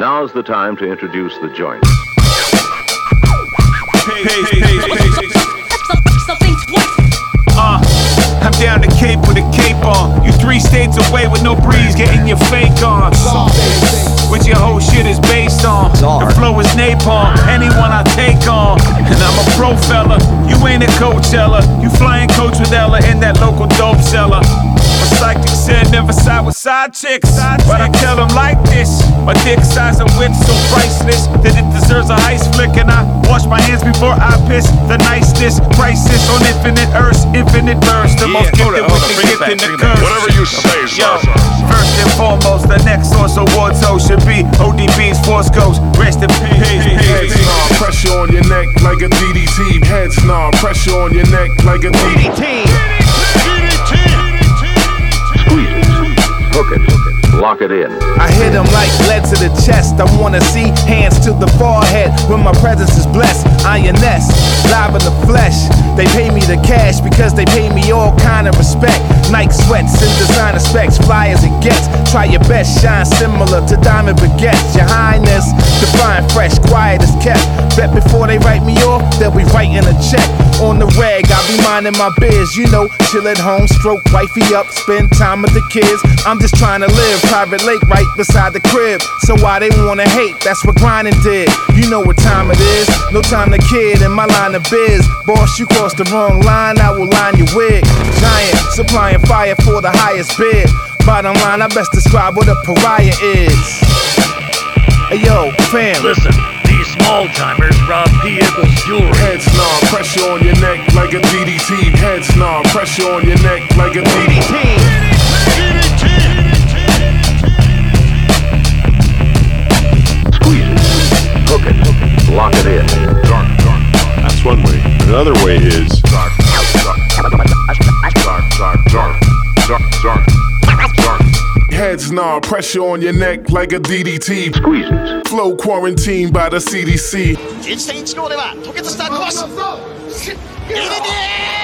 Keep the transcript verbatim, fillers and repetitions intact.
Now's the time to introduce the joint. Pace, pace, pace, pace. Something twice. Uh, I'm down the Cape with a cape on. You three states away with no breeze, getting your fake on. What your whole shit is based on. The flow is napalm, anyone I take on. And I'm a pro fella, you ain't a Coachella. You flying coach with Ella in that local dope seller. My psychic said never side with side chicks, but I tell them like this. My dick size and width so priceless that it deserves a heist flick. And I wash my hands before I piss. The niceness, crisis on infinite earths, infinite verse. The most gifted with the gift in the curse. Whatever you say, Yo, sir. first and foremost, the next source of awards host should be O D B's Force Ghost. Rest in peace. Head snob, pressure on your neck like a D D T. Head snob, pressure on your neck like a D D T. Squeeze it. Hook it. Lock it in. I hit him like lead to the chest. I wanna see hands to the forehead when my presence is blessed. Ioness, live in the flesh. They pay me the cash because they pay me all kind of respect. Nike sweats and designer specs, fly as it gets. Try your best, shine similar to diamond baguettes. Your highness, divine, fresh, quiet as kept. Bet before they write me off, they'll be writing a check. On the reg, I be minding my biz, you know. Chill at home, stroke wifey up, spend time with the kids. I'm just trying to live. Private lake right beside the crib. So why they wanna hate? That's what grinding did. You know what time it is. No time to kid in my line of biz. Boss, you crossed the wrong line, I will line your wig. Giant, supplying fire for the highest bid. Bottom line, I best describe what a pariah is. Hey yo, fam. Listen, these small timers rob P-Eagle's jewelry. Head snob, pressure on your neck like a D D T. Head snob, pressure on your neck like a D D T. Squeeze it. Hook it. Lock it in. Dark, dark. That's one way. Another way is Dark, dark, dark, dark, dark, dark, dark, dark. Head snob, pressure on your neck like a D D T. Squeeze it. Flow quarantined by the C D C. 実践一号では吐血したコース。エレディ